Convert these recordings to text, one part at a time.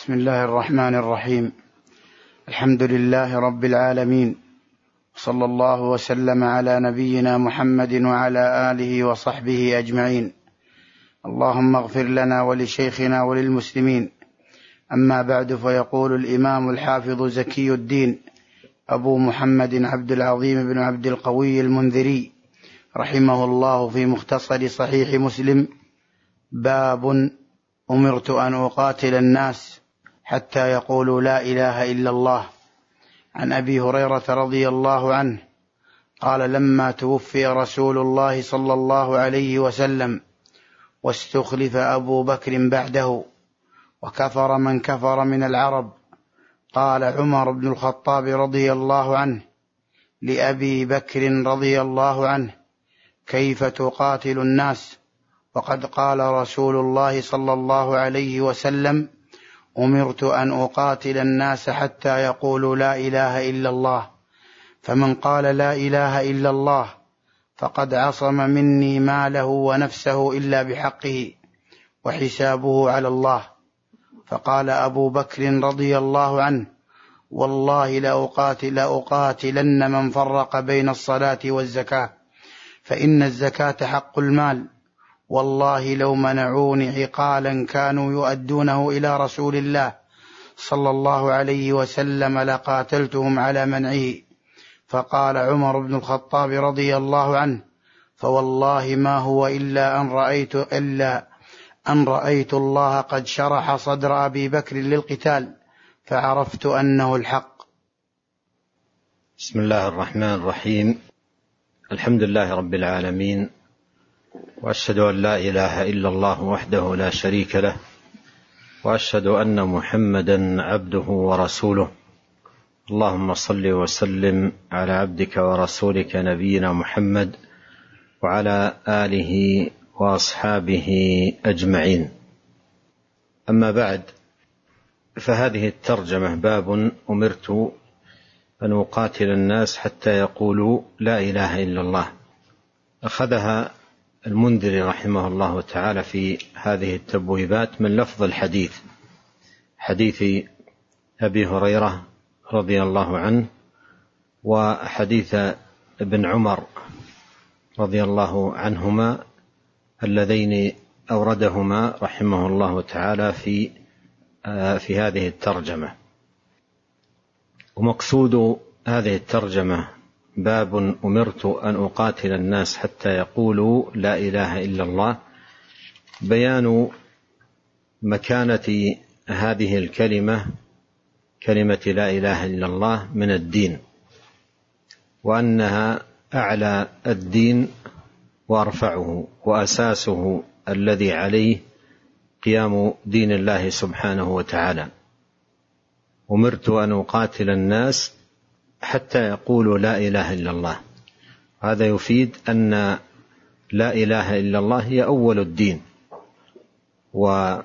بسم الله الرحمن الرحيم. الحمد لله رب العالمين، صلى الله وسلم على نبينا محمد وعلى آله وصحبه أجمعين. اللهم اغفر لنا ولشيخنا وللمسلمين. أما بعد، فيقول الإمام الحافظ زكي الدين أبو محمد عبد العظيم بن عبد القوي المنذري رحمه الله في مختصر صحيح مسلم: باب أمرت أن أقاتل الناس حتى يقولوا لا إله إلا الله. عن أبي هريرة رضي الله عنه قال: لما توفي رسول الله صلى الله عليه وسلم واستخلف أبو بكر بعده وكفر من كفر من العرب، قال عمر بن الخطاب رضي الله عنه لأبي بكر رضي الله عنه: كيف تقاتل الناس وقد قال رسول الله صلى الله عليه وسلم: أمرت أن أقاتل الناس حتى يقولوا لا إله إلا الله، فمن قال لا إله إلا الله فقد عصم مني ماله ونفسه إلا بحقه وحسابه على الله. فقال أبو بكر رضي الله عنه: والله لأقاتلن من فرق بين الصلاة والزكاة، فإن الزكاة حق المال، والله لو منعوني عقالا كانوا يؤدونه إلى رسول الله صلى الله عليه وسلم لقاتلتهم على منعه. فقال عمر بن الخطاب رضي الله عنه: فوالله ما هو إلا أن رأيت الله قد شرح صدر أبي بكر للقتال فعرفت أنه الحق. بسم الله الرحمن الرحيم. الحمد لله رب العالمين، وأشهد أن لا إله إلا الله وحده لا شريك له، وأشهد أن محمدا عبده ورسوله. اللهم صل وسلم على عبدك ورسولك نبينا محمد وعلى آله وأصحابه أجمعين. أما بعد، فهذه الترجمة: باب أمرت أن أقاتل الناس حتى يقولوا لا إله إلا الله، أخذها المنذري رحمه الله تعالى في هذه التبويبات من لفظ الحديث، حديث أبي هريرة رضي الله عنه وحديث ابن عمر رضي الله عنهما، اللذين أوردهما رحمه الله تعالى في هذه الترجمة. ومقصود هذه الترجمة: باب أمرت أن أقاتل الناس حتى يقولوا لا إله إلا الله، بيان مكانة هذه الكلمة، كلمة لا إله إلا الله، من الدين، وأنها أعلى الدين وأرفعه وأساسه الذي عليه قيام دين الله سبحانه وتعالى. أمرت أن أقاتل الناس حتى يقولوا لا إله إلا الله. هذا يفيد أن لا إله إلا الله هي أول الدين، وأول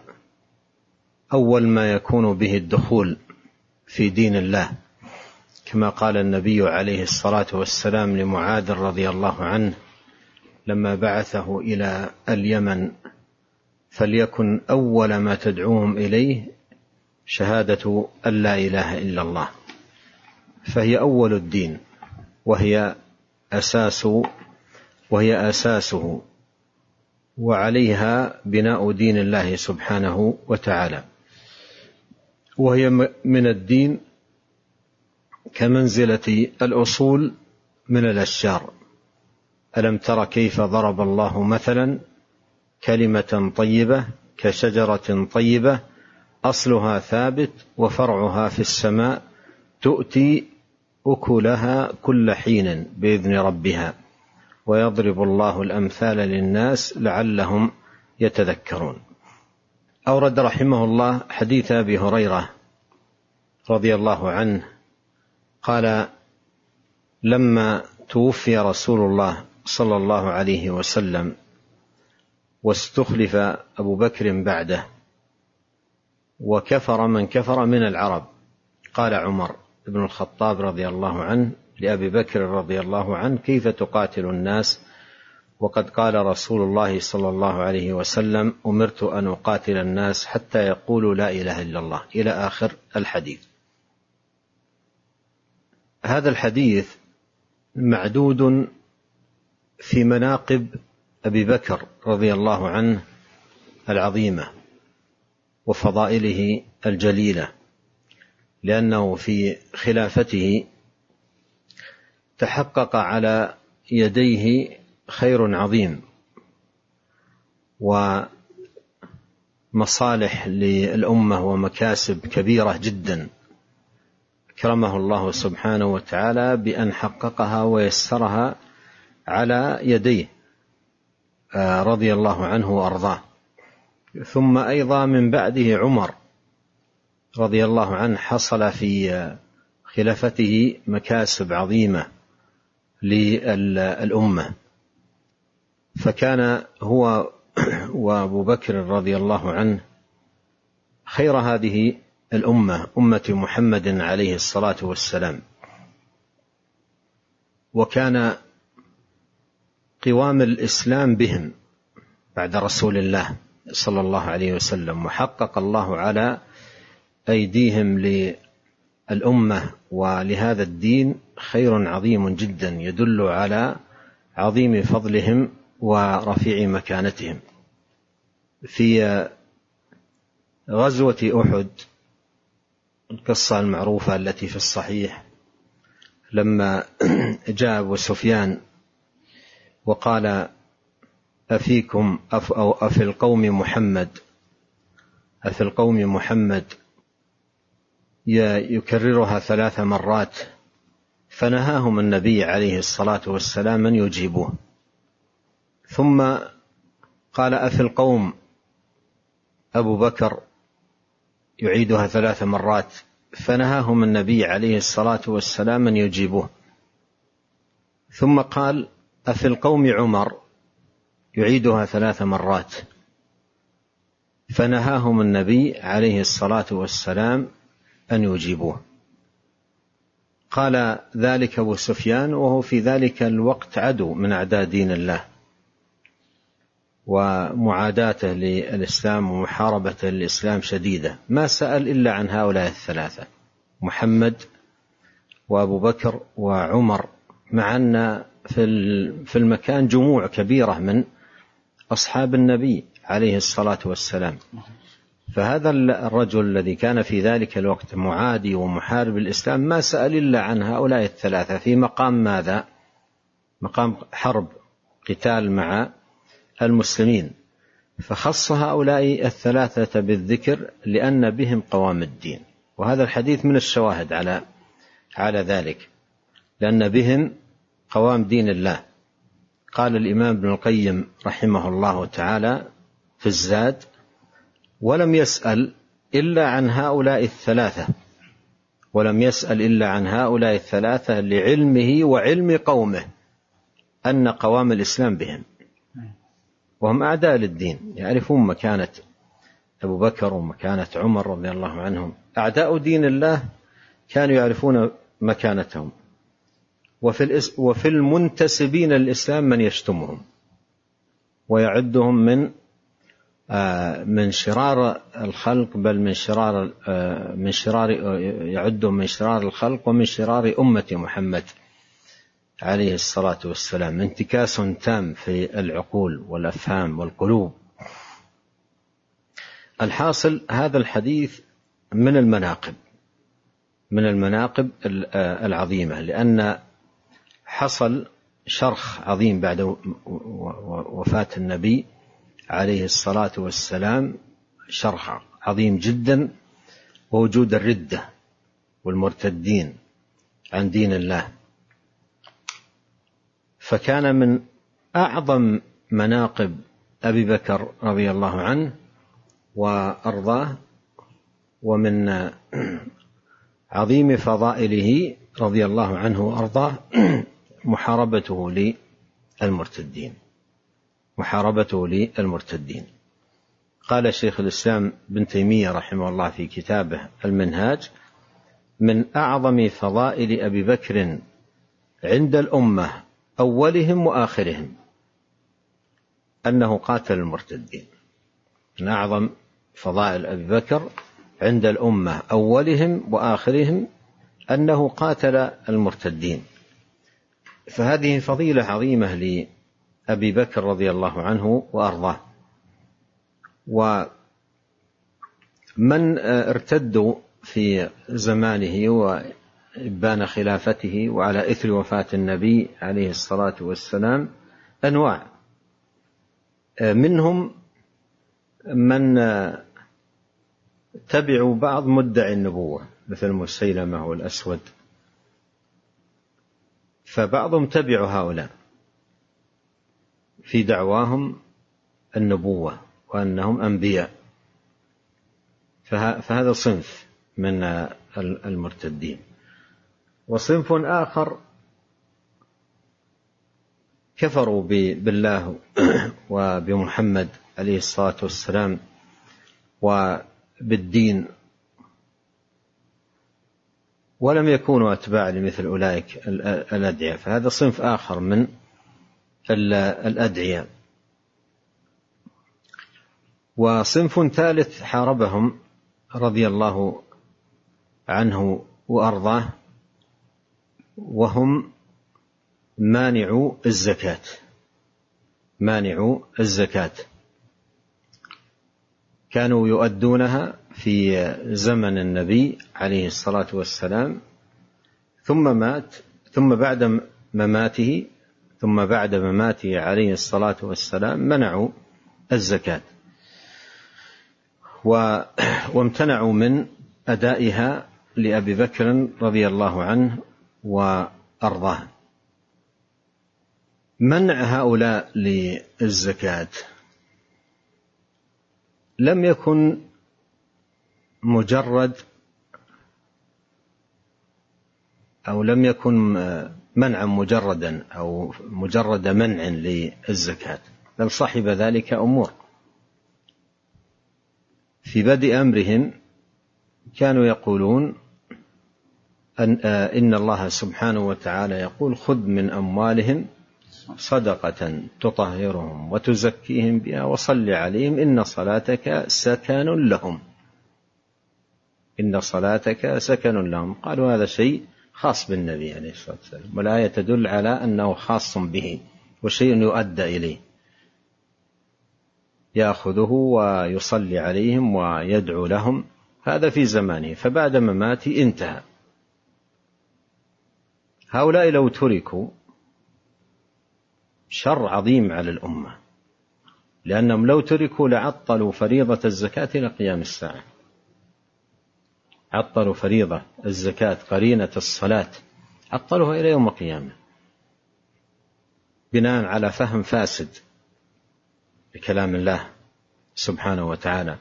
ما يكون به الدخول في دين الله، كما قال النبي عليه الصلاة والسلام لمعاذ رضي الله عنه لما بعثه إلى اليمن: فليكن أول ما تدعوهم إليه شهادة أن لا إله إلا الله. فهي أول الدين، وهي أساسه، وعليها بناء دين الله سبحانه وتعالى. وهي من الدين كمنزلة الأصول من الأشجار. ألم تر كيف ضرب الله مثلا كلمة طيبة كشجرة طيبة أصلها ثابت وفرعها في السماء تؤتي أكلها كل حين بإذن ربها ويضرب الله الأمثال للناس لعلهم يتذكرون. أورد رحمه الله حديث أبي هريرة رضي الله عنه قال: لما توفي رسول الله صلى الله عليه وسلم واستخلف أبو بكر بعده وكفر من كفر من العرب، قال عمر بن الخطاب رضي الله عنه لأبي بكر رضي الله عنه: كيف تقاتل الناس وقد قال رسول الله صلى الله عليه وسلم: أمرت أن أقاتل الناس حتى يقولوا لا إله إلا الله، إلى آخر الحديث. هذا الحديث معدود في مناقب أبي بكر رضي الله عنه العظيمة وفضائله الجليلة، لأنه في خلافته تحقق على يديه خير عظيم ومصالح للأمة ومكاسب كبيرة جدا، أكرمه الله سبحانه وتعالى بأن حققها ويسرها على يديه رضي الله عنه وأرضاه. ثم أيضا من بعده عمر رضي الله عنه حصل في خلافته مكاسب عظيمة للأمة، فكان هو وأبو بكر رضي الله عنه خير هذه الأمة، أمة محمد عليه الصلاة والسلام. وكان قوام الإسلام بهم بعد رسول الله صلى الله عليه وسلم، وحقق الله على أيديهم للأمة ولهذا الدين خير عظيم جدا يدل على عظيم فضلهم ورفيع مكانتهم. في غزوة أحد، القصة المعروفة التي في الصحيح، لما جاء أبو سفيان وقال: أفيكم أو أفي القوم محمد، أفي القوم محمد، يكررها 3 مرات، فنهاهم النبي عليه الصلاة والسلام أن يجيبوه. ثم قال: أفي القوم أبو بكر، يعيدها 3 مرات، فنهاهم النبي عليه الصلاة والسلام أن يجيبوه. ثم قال: أفي القوم عمر، يعيدها 3 مرات، فنهاهم النبي عليه الصلاة والسلام أن يجيبوه. قال ذلك أبو سفيان وهو في ذلك الوقت عدو من أعداء دين الله، ومعاداته للإسلام ومحاربته للإسلام شديدة، ما سأل إلا عن هؤلاء 3: محمد وأبو بكر وعمر، مع أن في المكان جموع كبيرة من أصحاب النبي عليه الصلاة والسلام. فهذا الرجل الذي كان في ذلك الوقت معادي ومحارب الإسلام ما سأل إلا عن هؤلاء 3 في مقام ماذا؟ مقام حرب، قتال مع المسلمين، فخص هؤلاء 3 بالذكر لأن بهم قوام الدين. وهذا الحديث من الشواهد على ذلك، لأن بهم قوام دين الله. قال الإمام ابن القيم رحمه الله تعالى في الزاد: ولم يسأل إلا عن هؤلاء 3، ولم يسأل إلا عن هؤلاء 3 لعلمه وعلم قومه أن قوام الإسلام بهم، وهم أعداء للدين، يعرفون مكانة أبو بكر ومكانة عمر رضي الله عنهم، أعداء دين الله كانوا يعرفون مكانتهم. وفي المنتسبين للإسلام من يشتمهم ويعدهم من شرار الخلق، بل من شرار يعدهم من شرار الخلق ومن شرار أمة محمد عليه الصلاة والسلام. انتكاس تام في العقول والأفهام والقلوب. الحاصل هذا الحديث من المناقب العظيمة، لأن حصل شرخ عظيم بعد وفاة النبي عليه الصلاة والسلام، شرخ عظيم جدا، ووجود الردة والمرتدين عن دين الله. فكان من أعظم مناقب أبي بكر رضي الله عنه وأرضاه، ومن عظيم فضائله رضي الله عنه وأرضاه محاربته للمرتدين. قال شيخ الإسلام ابن تيمية رحمه الله في كتابه المنهاج: من أعظم فضائل أبي بكر عند الأمة أولهم وآخرهم، أنه قاتل المرتدين. من أعظم فضائل أبي بكر عند الأمة أولهم وآخرهم أنه قاتل المرتدين. فهذه فضيلة عظيمة لأبي بكر رضي الله عنه وأرضاه. ومن ارتدوا في زمانه وإبان خلافته وعلى إثر وفاة النبي عليه الصلاة والسلام أنواع، منهم من تبعوا بعض مدعي النبوة مثل مسيلمة والأسود، فبعضهم تبعوا هؤلاء في دعواهم النبوة وأنهم أنبياء، فهذا صنف من المرتدين. وصنف آخر كفروا بالله وبمحمد عليه الصلاة والسلام وبالدين، ولم يكونوا أتباع لمثل أولئك الأدعياء، فهذا صنف آخر من الأدعياء. وصنف ثالث حاربهم رضي الله عنه وأرضاه، وهم مانعوا الزكاة. كانوا يؤدونها في زمن النبي عليه الصلاة والسلام، ثم مات، ثم بعد مماته عليه الصلاة والسلام منعوا الزكاة وامتنعوا من أدائها لأبي بكر رضي الله عنه وأرضاه. منع هؤلاء للزكاة لم يكن منعا مجردا أو مجرد منع للزكاة، بل صحب ذلك أمور. في بدء أمرهم كانوا يقولون إن الله سبحانه وتعالى يقول: خذ من أموالهم صدقة تطهرهم وتزكيهم بها وصل عليهم إن صلاتك سكن لهم. قالوا هذا شيء خاص بالنبي عليه الصلاة والسلام، والآية تدل على أنه خاص به وشيء يؤدى إليه، يأخذه ويصلي عليهم ويدعو لهم. هذا في زمانه، فبعد مماته انتهى. هؤلاء لو تركوا شر عظيم على الأمة، لأنهم لو تركوا لعطلوا فريضة الزكاة إلى قيام الساعة. عطلوا فريضة الزكاة قرينة الصلاة، عطلوها إلى يوم القيامة بناء على فهم فاسد بكلام الله سبحانه وتعالى.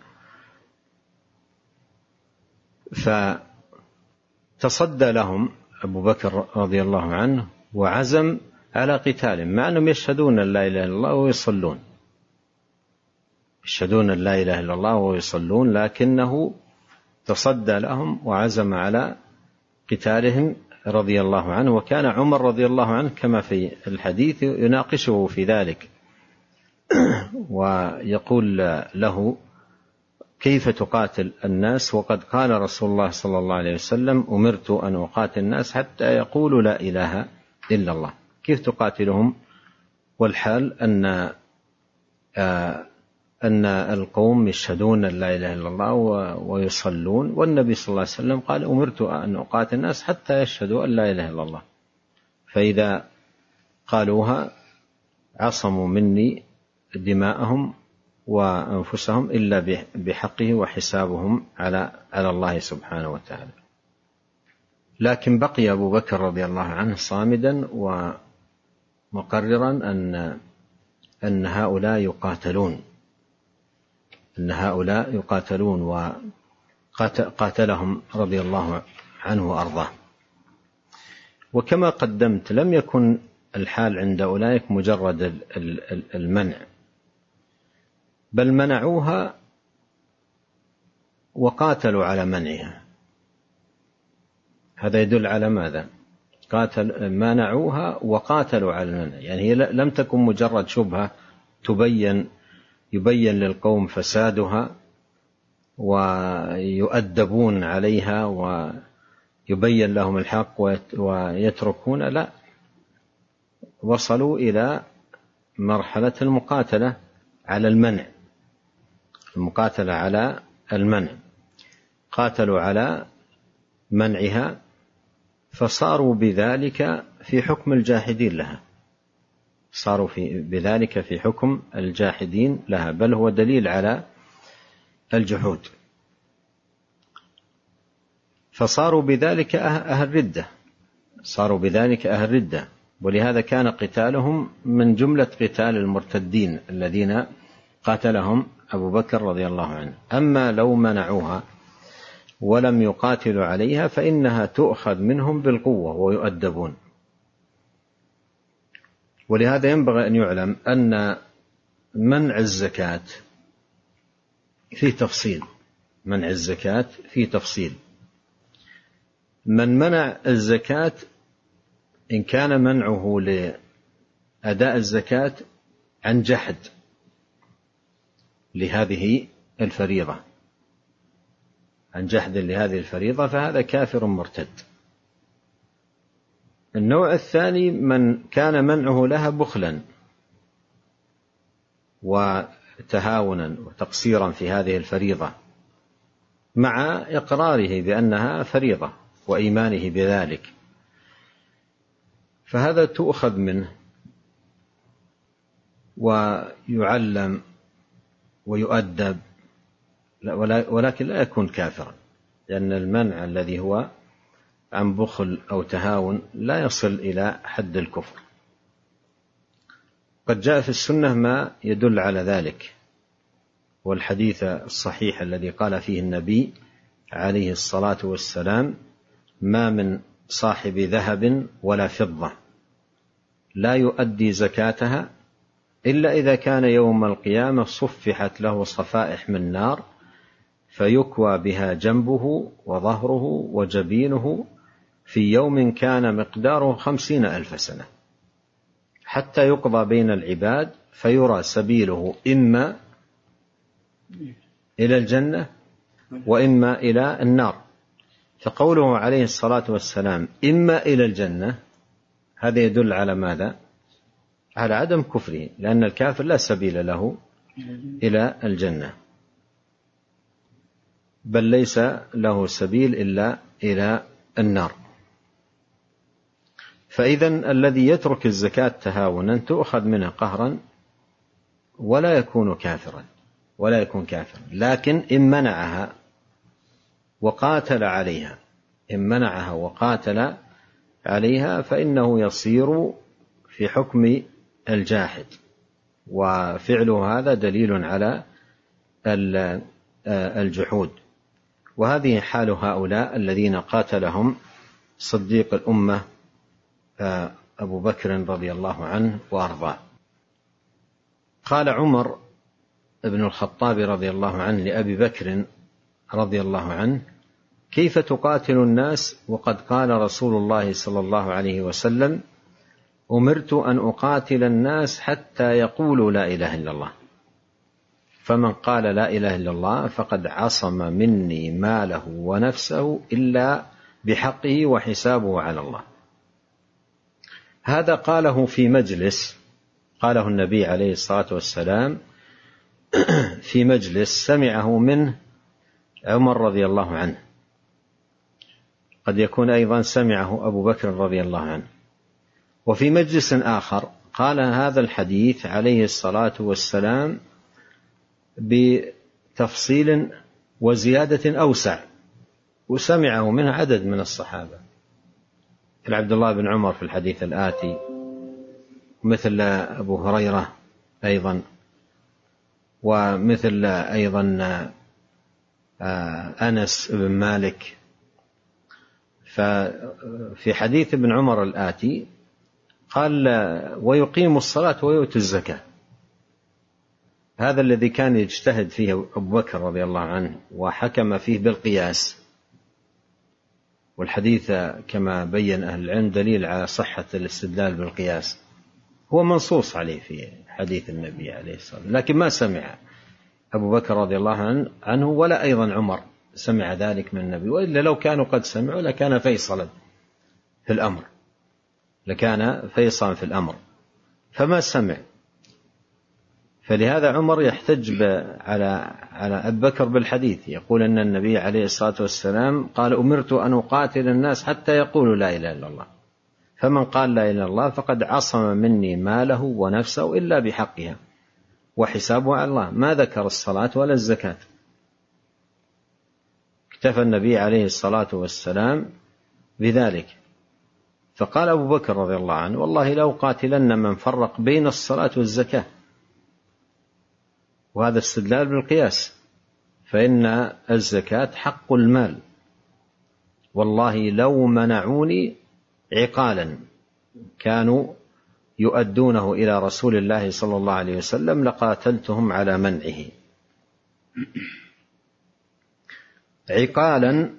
فتصدى لهم أبو بكر رضي الله عنه وعزم على قتالهم، مع أنهم يشهدون أن لا إله إلا الله ويصلون، لكنه تصدى لهم وعزم على قتالهم رضي الله عنه. وكان عمر رضي الله عنه كما في الحديث يناقشه في ذلك ويقول له: كيف تقاتل الناس وقد قال رسول الله صلى الله عليه وسلم: أمرت أن أقاتل الناس حتى يقولوا لا إله إلا الله. كيف تقاتلهم والحال أن القوم يشهدون أن لا إله إلا الله ويصلون، والنبي صلى الله عليه وسلم قال: أمرت أن أقاتل الناس حتى يشهدوا أن لا إله إلا الله، فإذا قالوها عصموا مني دماءهم وأنفسهم إلا بحقه وحسابهم على الله سبحانه وتعالى. لكن بقي أبو بكر رضي الله عنه صامدا ومقررا أن هؤلاء يقاتلون، وقاتلهم رضي الله عنه وأرضاه. وكما قدمت لم يكن الحال عند أولئك مجرد المنع، بل منعوها وقاتلوا على منعها. هذا يدل على ماذا؟ منعوها وقاتلوا على المنع، يعني هي لم تكن مجرد شبهة يبين للقوم فسادها ويؤدبون عليها ويبين لهم الحق ويتركون، لا، وصلوا إلى مرحلة المقاتلة على المنع، قاتلوا على منعها، فصاروا بذلك في حكم الجاحدين لها، بل هو دليل على الجحود. فصاروا بذلك أهل ردة، ولهذا كان قتالهم من جملة قتال المرتدين الذين قاتلهم أبو بكر رضي الله عنه. أما لو منعوها ولم يقاتلوا عليها فإنها تؤخذ منهم بالقوة ويؤدبون. ولهذا ينبغي أن يعلم أن منع الزكاة فيه تفصيل. من منع الزكاة إن كان منعه لأداء الزكاة عن جحد لهذه الفريضة فهذا كافر مرتد. النوع الثاني من كان منعه لها بخلا وتهاونا وتقصيرا في هذه الفريضة مع إقراره بأنها فريضة وإيمانه بذلك، فهذا تؤخذ منه ويعلم ويؤدب، ولكن لا يكون كافرا، لأن المنع الذي هو عن بخل أو تهاون لا يصل إلى حد الكفر. قد جاء في السنة ما يدل على ذلك، والحديث الصحيح الذي قال فيه النبي عليه الصلاة والسلام: ما من صاحب ذهب ولا فضة لا يؤدي زكاتها إلا إذا كان يوم القيامة صفحت له صفائح من نار فيكوى بها جنبه وظهره وجبينه في يوم كان مقداره 50,000 سنة، حتى يقضى بين العباد فيرى سبيله إما إلى الجنة وإما إلى النار. فقوله عليه الصلاة والسلام إما إلى الجنة، هذا يدل على ماذا؟ على عدم كفره، لأن الكافر لا سبيل له إلى الجنة، بل ليس له سبيل إلا إلى النار. فإذن الذي يترك الزكاة تهاونا تؤخذ منه قهرا ولا يكون كافرا، لكن إن منعها وقاتل عليها فإنه يصير في حكم الجاحد، وفعله هذا دليل على الجحود. وهذه حال هؤلاء الذين قاتلهم صديق الأمة أبو بكر رضي الله عنه وأرضاه. قال عمر بن الخطاب رضي الله عنه لأبي بكر رضي الله عنه: كيف تقاتل الناس وقد قال رسول الله صلى الله عليه وسلم: أمرت أن أقاتل الناس حتى يقولوا لا إله إلا الله، فمن قال لا إله إلا الله فقد عصم مني ماله ونفسه إلا بحقه وحسابه على الله. هذا قاله في مجلس، قاله النبي عليه الصلاة والسلام في مجلس سمعه منه عمر رضي الله عنه، قد يكون أيضا سمعه أبو بكر رضي الله عنه. وفي مجلس آخر قال هذا الحديث عليه الصلاة والسلام بتفصيل وزيادة أوسع، وسمعه منه عدد من الصحابة، مثل عبد الله بن عمر في الحديث الآتي، مثل أبو هريرة أيضا، ومثل أيضا أنس بن مالك. ففي حديث ابن عمر الآتي قال: ويقيم الصلاة ويؤتي الزكاة. هذا الذي كان يجتهد فيه أبو بكر رضي الله عنه وحكم فيه بالقياس، والحديث كما بين أهل العلم دليل على صحة الاستدلال بالقياس. هو منصوص عليه في حديث النبي عليه الصلاة والسلام، لكن ما سمع أبو بكر رضي الله عنه ولا أيضا عمر سمع ذلك من النبي، وإلا لو كانوا قد سمعوا لكان فيصلا في الأمر، فما سمع. فلهذا عمر يحتج على أبي بكر بالحديث، يقول أن النبي عليه الصلاة والسلام قال: أمرت أن أقاتل الناس حتى يقولوا لا إله إلا الله، فمن قال لا إله إلا الله فقد عصم مني ماله ونفسه إلا بحقها وحسابه على الله. ما ذكر الصلاة ولا الزكاة. اكتفى النبي عليه الصلاة والسلام بذلك. فقال أبو بكر رضي الله عنه: والله لو قاتلن من فرق بين الصلاة والزكاة. وهذا استدلال بالقياس، فإن الزكاة حق المال. والله لو منعوني عقالا كانوا يؤدونه إلى رسول الله صلى الله عليه وسلم لقاتلتهم على منعه. عقالا،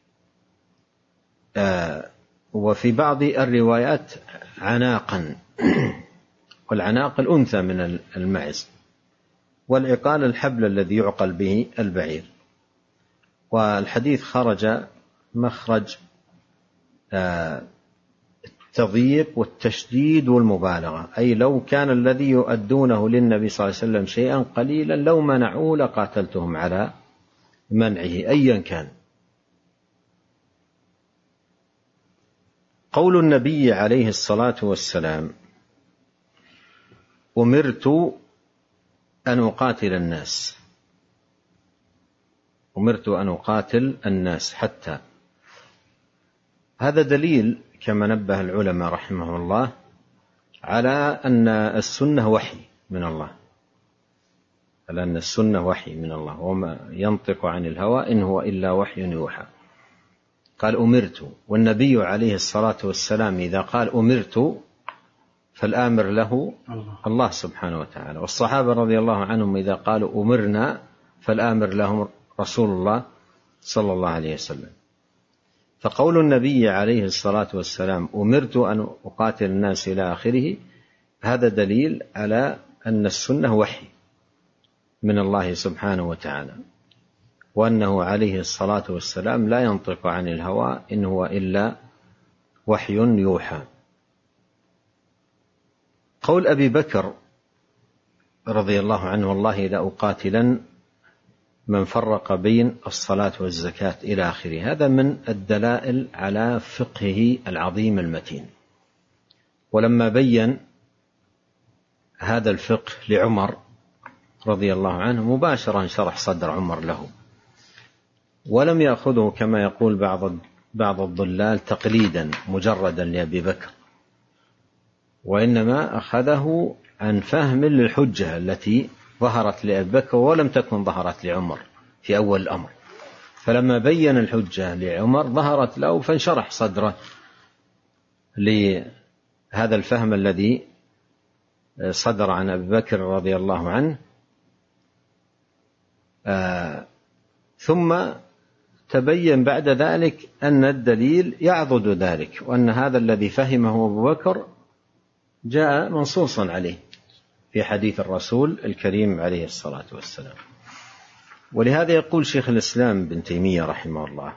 وفي بعض الروايات عناقا، والعناق الأنثى من المعز، والعقال الحبل الذي يعقل به البعير. والحديث خرج مخرج التضييق والتشديد والمبالغة، أي لو كان الذي يؤدونه للنبي صلى الله عليه وسلم شيئا قليلا لو منعوه لقاتلتهم على منعه أيا كان. قول النبي عليه الصلاة والسلام: أمرت أن أقاتل الناس حتى، هذا دليل كما نبه العلماء رحمه الله على أن السنة وحي من الله، وما ينطق عن الهوى إن هو إلا وحي يوحى. قال: أمرت، والنبي عليه الصلاة والسلام إذا قال أمرت فالآمر له الله سبحانه وتعالى، والصحابة رضي الله عنهم إذا قالوا أمرنا فالآمر لهم رسول الله صلى الله عليه وسلم. فقول النبي عليه الصلاة والسلام أمرت أن أقاتل الناس إلى آخره، هذا دليل على أن السنة وحي من الله سبحانه وتعالى، وأنه عليه الصلاة والسلام لا ينطق عن الهوى إن هو إلا وحي يوحى. قول أبي بكر رضي الله عنه: والله لأقاتلن من فرق بين الصلاة والزكاة إلى آخره، هذا من الدلائل على فقهه العظيم المتين. ولما بين هذا الفقه لعمر رضي الله عنه مباشرة شرح صدر عمر له، ولم يأخذه كما يقول بعض الضلال تقليدا مجردا لأبي بكر، وإنما أخذه عن فهم للحجة التي ظهرت لأبي بكر ولم تكن ظهرت لعمر في أول الأمر. فلما بين الحجة لعمر ظهرت له فانشرح صدره لهذا الفهم الذي صدر عن أبي بكر رضي الله عنه. ثم تبين بعد ذلك أن الدليل يعضد ذلك، وأن هذا الذي فهمه أبو بكر جاء منصوصا عليه في حديث الرسول الكريم عليه الصلاة والسلام. ولهذا يقول شيخ الإسلام بن تيمية رحمه الله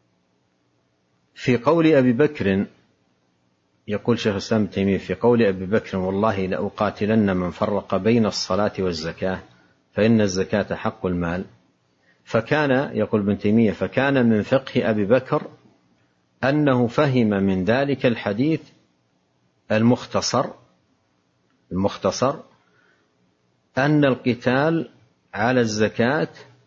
في قول أبي بكر، يقول شيخ الإسلام بن تيمية في قول أبي بكر: والله لأقاتلن من فرق بين الصلاة والزكاة فإن الزكاة حق المال. فكان، يقول ابن تيمية، فكان من فقه أبي بكر أنه فهم من ذلك الحديث المختصر أن القتال على الزكاة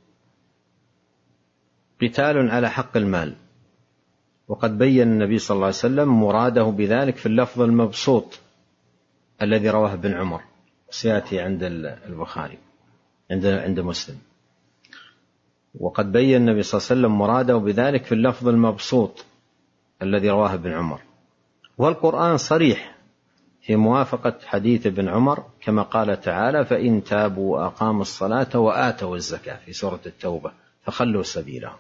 قتال على حق المال. وقد بين النبي صلى الله عليه وسلم مراده بذلك في اللفظ المبسوط الذي رواه ابن عمر، سيأتي عند البخاري عند مسلم. وقد بين النبي صلى الله عليه وسلم مراده بذلك في اللفظ المبسوط الذي رواه ابن عمر. والقرآن صريح في موافقة حديث ابن عمر كما قال تعالى: فإن تابوا وأقاموا الصلاة وآتوا الزكاة في سورة التوبة فخلوا سبيلهم.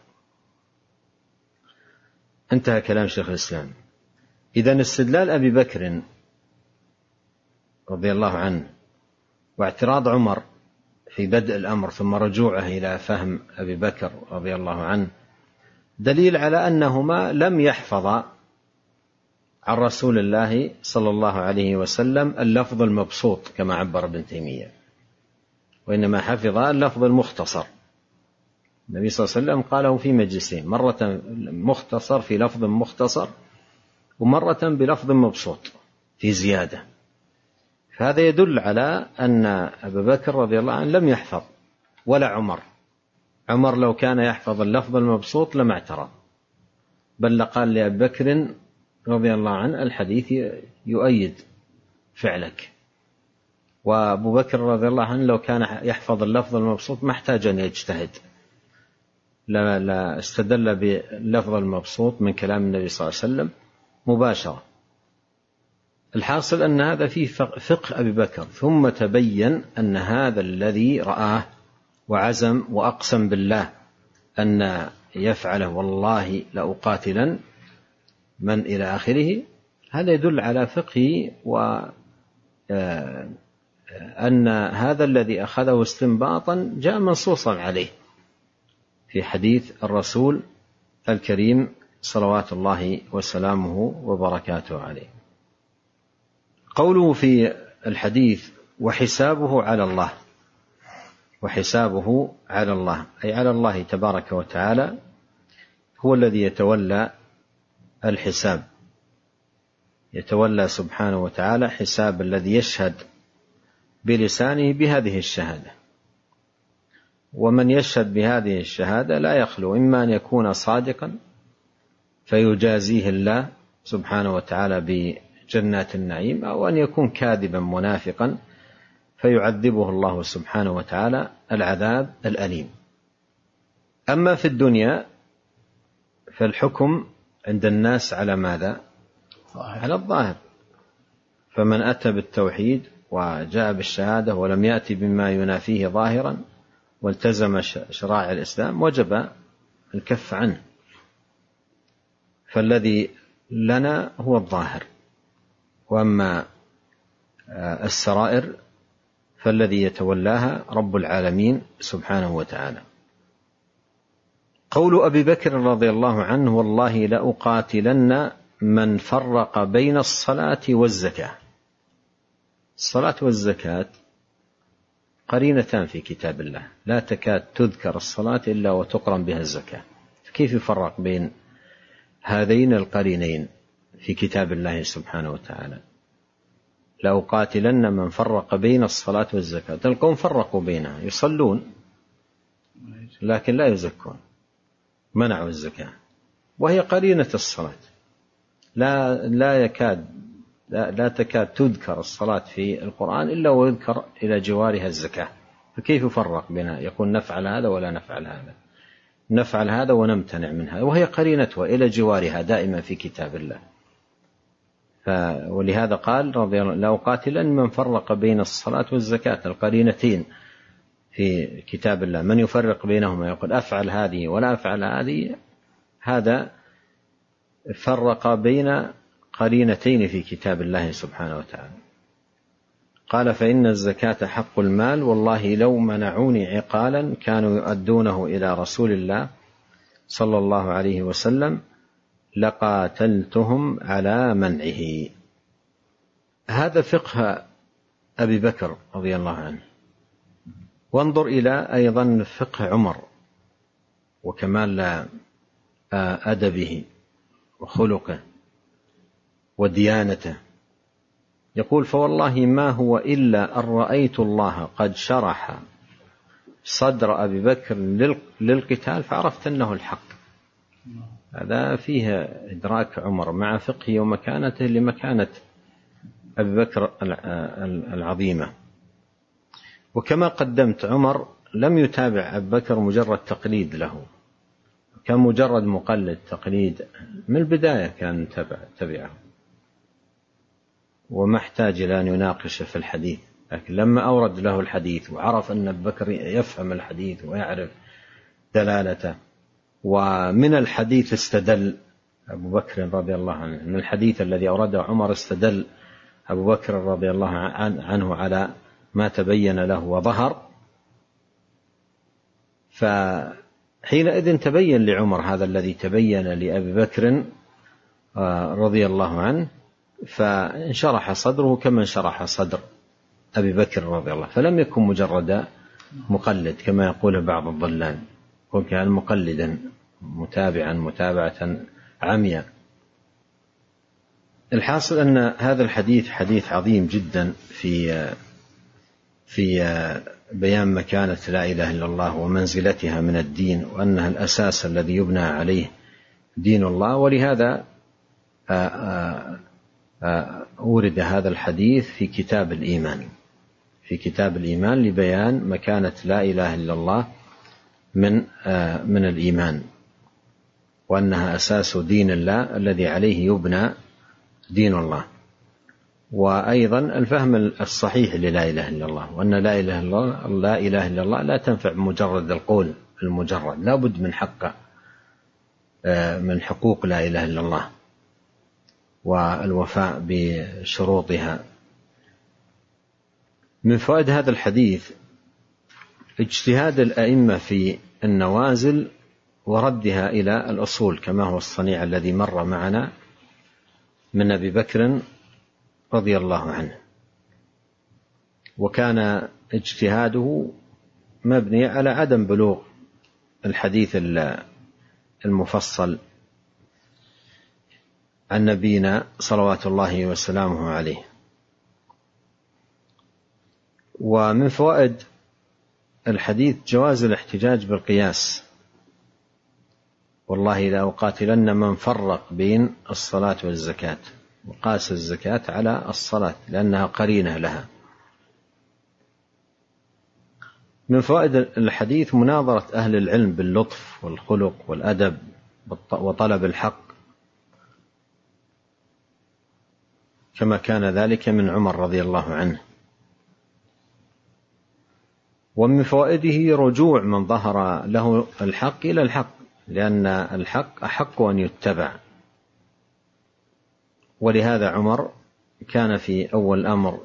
انتهى كلام شيخ الإسلام. إذن استدلال أبي بكر رضي الله عنه واعتراض عمر في بدء الأمر ثم رجوعه إلى فهم أبي بكر رضي الله عنه دليل على أنهما لم يحفظا عن رسول الله صلى الله عليه وسلم اللفظ المبسوط كما عبر ابن تيمية، وإنما حفظ اللفظ المختصر. النبي صلى الله عليه وسلم قاله في مجلسين، مرة مختصر في لفظ مختصر ومرة بلفظ مبسوط في زيادة. فهذا يدل على أن أبا بكر رضي الله عنه لم يحفظ ولا عمر لو كان يحفظ اللفظ المبسوط لما اعترض، بل لقال لأبي بكر رضي الله عنه الحديث يؤيد فعلك. وأبو بكر رضي الله عنه لو كان يحفظ اللفظ المبسوط ما احتاج أن يجتهد، لا استدل باللفظ المبسوط من كلام النبي صلى الله عليه وسلم مباشرة. الحاصل أن هذا فيه فقه أبي بكر، ثم تبين أن هذا الذي رآه وعزم وأقسم بالله أن يفعله والله لأقاتلن من إلى آخره، هذا يدل على فقهه وأن هذا الذي أخذه استنباطا جاء منصوصا عليه في حديث الرسول الكريم صلوات الله وسلامه وبركاته عليه. قوله في الحديث وحسابه على الله، وحسابه على الله أي على الله تبارك وتعالى، هو الذي يتولى الحساب، يتولى سبحانه وتعالى حساب الذي يشهد بلسانه بهذه الشهادة. ومن يشهد بهذه الشهادة لا يخلو إما أن يكون صادقا فيجازيه الله سبحانه وتعالى بجنات النعيم، أو أن يكون كاذبا منافقا فيعذبه الله سبحانه وتعالى العذاب الأليم. أما في الدنيا فالحكم عند الناس على ماذا؟ على الظاهر. فمن أتى بالتوحيد وجاء بالشهادة ولم يأتي بما ينافيه ظاهرا والتزم شرائع الإسلام وجب الكف عنه. فالذي لنا هو الظاهر، وأما السرائر فالذي يتولاها رب العالمين سبحانه وتعالى. قول أبي بكر رضي الله عنه والله لأقاتلن من فرق بين الصلاة والزكاة. الصلاة والزكاة قرينتان في كتاب الله، لا تكاد تذكر الصلاة إلا وتقرن بها الزكاة، كيف يفرق بين هذين القرينين في كتاب الله سبحانه وتعالى؟ لأقاتلن من فرق بين الصلاة والزكاة. القوم فرقوا بينها، يصلون لكن لا يزكون، منعوا الزكاة، وهي قرينة الصلاة. لا تكاد تذكر الصلاة في القرآن إلا ويذكر إلى جوارها الزكاة، فكيف يفرق بينها؟ يقول نفعل هذا ولا نفعل هذا، نفعل هذا ونمتنع من هذا، وهي قرينتها إلى جوارها دائما في كتاب الله. ولهذا قال رضي الله لا أقاتلن من فرق بين الصلاة والزكاة، القرينتين في كتاب الله. من يفرق بينهما يقول أفعل هذه ولا أفعل هذه، هذا فرق بين قرينتين في كتاب الله سبحانه وتعالى. قال فإن الزكاة حق المال، والله لو منعوني عقالا كانوا يؤدونه إلى رسول الله صلى الله عليه وسلم لقاتلتهم على منعه. هذا فقه أبي بكر رضي الله عنه. وانظر إلى أيضا فقه عمر وكمال أدبه وخلقه وديانته. يقول فوالله ما هو إلا أن رأيت الله قد شرح صدر أبي بكر للقتال فعرفت أنه الحق. هذا فيه إدراك عمر مع فقهه ومكانته لمكانة أبي بكر العظيمة. وكما قدمت عمر لم يتابع أبي بكر مجرد تقليد له، كان مجرد مقلد تقليد من البداية، كان تبعه وما احتاج إلى أن يناقش في الحديث. لكن لما أورد له الحديث وعرف أن أبي بكر يفهم الحديث ويعرف دلالته، ومن الحديث استدل أبو بكر رضي الله عنه، من الحديث الذي أورده عمر استدل أبو بكر رضي الله عنه على ما تبين له وظهر، فحينئذ تبين لعمر هذا الذي تبين لأبي بكر رضي الله عنه، فانشرح صدره كما انشرح صدر أبي بكر رضي الله، فلم يكن مجرد مقلد كما يقول بعض الضلال، وكان مقلدا متابعا متابعة عمياء. الحاصل أن هذا الحديث حديث عظيم جدا في بيان مكانة لا إله إلا الله ومنزلتها من الدين، وأنها الأساس الذي يبنى عليه دين الله. ولهذا أورد هذا الحديث في كتاب الإيمان، في كتاب الإيمان لبيان مكانة لا إله إلا الله من الإيمان، وأنها أساس دين الله الذي عليه يبنى دين الله. وأيضا الفهم الصحيح للا إله إلا الله، وأن لا إله إلا الله لا تنفع بمجرد القول المجرد، لا بد من حقوق لا إله إلا الله والوفاء بشروطها. من فوائد هذا الحديث اجتهاد الأئمة في النوازل وردها إلى الأصول، كما هو الصنيع الذي مر معنا من أبي بكر رضي الله عنه، وكان اجتهاده مبني على عدم بلوغ الحديث المفصل عن نبينا صلوات الله وسلامه عليه. ومن فوائد الحديث جواز الاحتجاج بالقياس، والله لا أقاتلن من فرق بين الصلاة والزكاة، وقاس الزكاة على الصلاة لأنها قرينة لها. من فوائد الحديث مناظرة أهل العلم باللطف والخلق والأدب وطلب الحق، كما كان ذلك من عمر رضي الله عنه. ومن فوائده رجوع من ظهر له الحق إلى الحق، لأن الحق أحق أن يتبع. ولهذا عمر كان في أول الأمر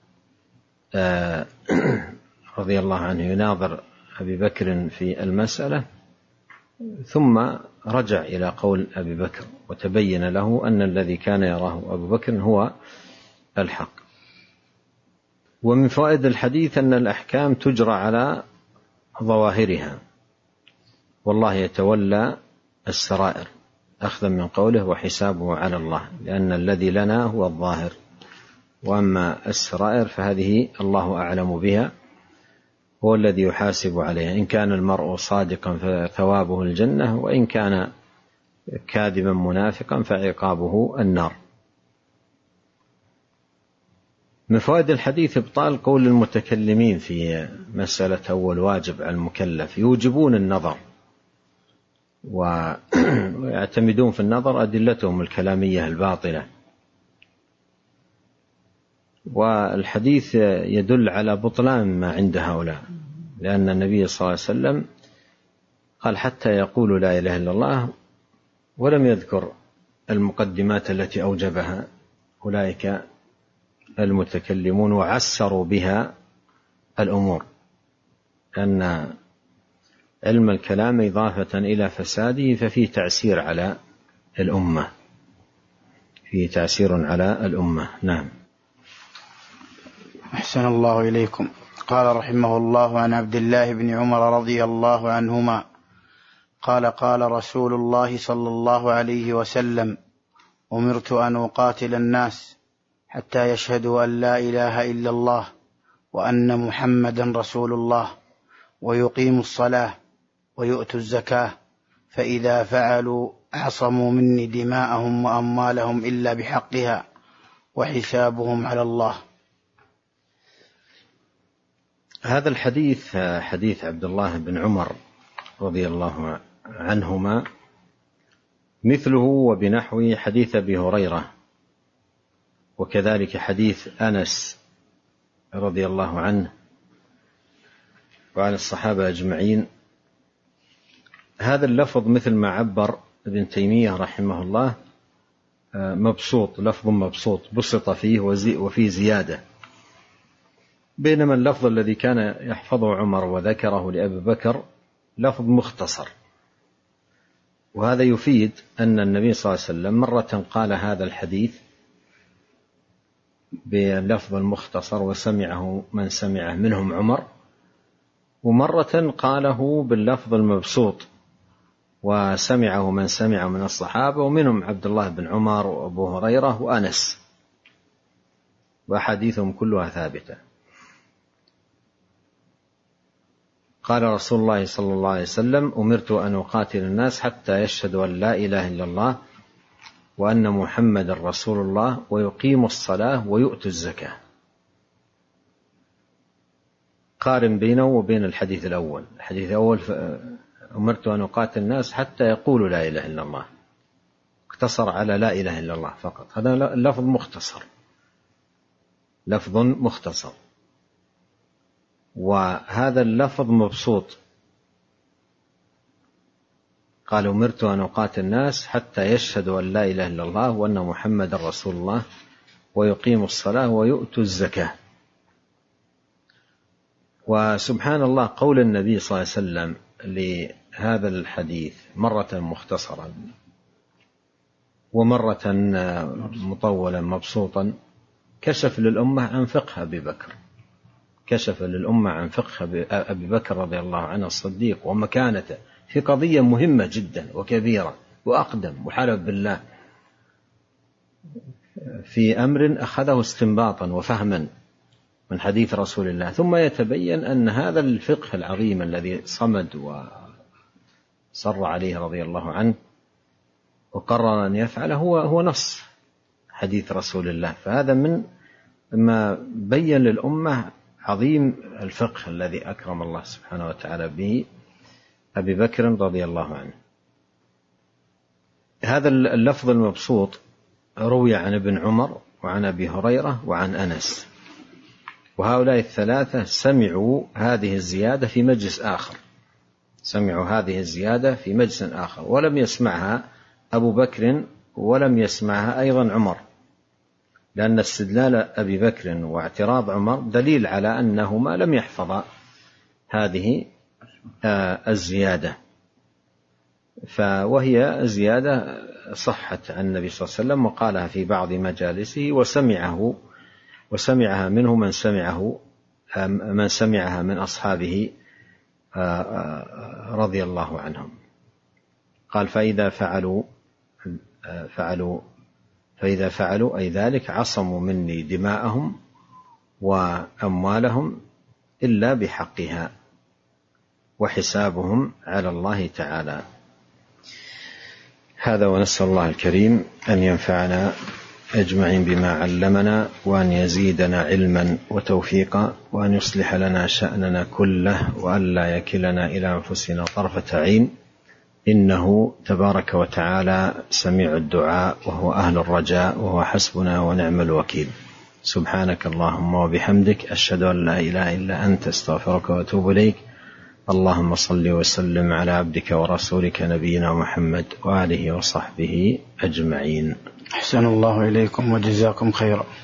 رضي الله عنه يناظر أبي بكر في المسألة، ثم رجع إلى قول أبي بكر وتبين له أن الذي كان يراه أبو بكر هو الحق. ومن فوائد الحديث أن الأحكام تجرى على ظواهرها، والله يتولى السرائر، أخذا من قوله وحسابه على الله، لأن الذي لنا هو الظاهر، وأما السرائر فهذه الله أعلم بها، هو الذي يحاسب عليها. إن كان المرء صادقا فثوابه الجنة، وإن كان كاذبا منافقا فعقابه النار. من فوائد الحديث إبطال قول المتكلمين في مسألة أول واجب على المكلف، يوجبون النظر ويعتمدون في النظر أدلتهم الكلامية الباطلة. والحديث يدل على بطلان ما عند هؤلاء، لأن النبي صلى الله عليه وسلم قال حتى يقولوا لا إله إلا الله، ولم يذكر المقدمات التي أوجبها أولئك المتكلمون وعسروا بها الأمور، أن علم الكلام إضافة إلى فساده ففيه تعسير على الأمة، فيه تعسير على الأمة. نعم. أحسن الله إليكم. قال رحمه الله عن عبد الله بن عمر رضي الله عنهما قال قال رسول الله صلى الله عليه وسلم: أمرت أن أقاتل الناس حتى يشهدوا أن لا إله إلا الله وأن محمدا رسول الله ويقيموا الصلاة ويؤتوا الزكاة، فإذا فعلوا عصموا مني دماءهم وأموالهم إلا بحقها وحسابهم على الله. هذا الحديث حديث عبد الله بن عمر رضي الله عنهما مثله وبنحو حديث أبي هريرة، وكذلك حديث أنس رضي الله عنه وعن الصحابة أجمعين. هذا اللفظ مثل ما عبر ابن تيمية رحمه الله مبسوط، لفظ مبسوط بسط فيه وفيه زيادة، بينما اللفظ الذي كان يحفظه عمر وذكره لأبي بكر لفظ مختصر. وهذا يفيد أن النبي صلى الله عليه وسلم مرة قال هذا الحديث باللفظ المختصر وسمعه من سمعه منهم عمر، ومرة قاله باللفظ المبسوط وسمعه من سمعه من الصحابة، ومنهم عبد الله بن عمر وأبو هريرة وأنس، وأحاديثهم كلها ثابتة. قال رسول الله صلى الله عليه وسلم: أمرت أن أقاتل الناس حتى يشهدوا أن لا إله إلا الله وأن محمد رسول الله ويقيموا الصلاة ويؤتوا الزكاة. قارن بينه وبين الحديث الأول. الحديث الأول أمرت أن أقاتل الناس حتى يقولوا لا إله إلا الله، اقتصر على لا إله إلا الله فقط. هذا لفظ مختصر، لفظ مختصر. وهذا اللفظ مبسوط، قال: أمرت أن أقاتل الناس حتى يشهدوا أن لا إله إلا الله وأن محمد رسول الله ويقيموا الصلاة ويؤتوا الزكاة. وسبحان الله، قول النبي صلى الله عليه وسلم لهذا الحديث مرة مختصرا ومرة مطولا مبسوطا كشف للأمة عن فقه أبي بكر، كشف للأمة عن فقه أبي بكر رضي الله عنه الصديق ومكانته في قضية مهمة جدا وكبيرة، وأقدم وحلف بالله في أمر أخذه استنباطا وفهما من حديث رسول الله، ثم يتبين أن هذا الفقه العظيم الذي صمد وصر عليه رضي الله عنه وقرر أن يفعله هو نص حديث رسول الله. فهذا من ما بين للأمة عظيم الفقه الذي أكرم الله سبحانه وتعالى به أبي بكر رضي الله عنه. هذا اللفظ المبسوط روي عن ابن عمر وعن أبي هريرة وعن أنس، وهؤلاء الثلاثة سمعوا هذه الزيادة في مجلس آخر، سمعوا هذه الزيادة في مجلس آخر، ولم يسمعها أبو بكر ولم يسمعها أيضا عمر، لأن استدلال أبي بكر واعتراض عمر دليل على أنهما لم يحفظا هذه الزيادة، وهي زيادة صحت عن النبي صلى الله عليه وسلم وقالها في بعض مجالسه وسمعها منه من سمعها من أصحابه رضي الله عنهم. قال: فإذا فعلوا أي ذلك عصموا مني دماءهم وأموالهم إلا بحقها وحسابهم على الله تعالى. هذا، ونسأل الله الكريم أن ينفعنا أجمعين بما علمنا، وأن يزيدنا علما وتوفيقا، وأن يصلح لنا شأننا كله، وأن لا يكلنا إلى أنفسنا طرفة عين، إنه تبارك وتعالى سميع الدعاء وهو أهل الرجاء وهو حسبنا ونعم الوكيل. سبحانك اللهم وبحمدك، أشهد أن لا إله إلا أنت، استغفرك وأتوب إليك. اللهم صل وسلم على عبدك ورسولك نبينا محمد وآله وصحبه أجمعين. أحسن الله إليكم وجزاكم خيرا.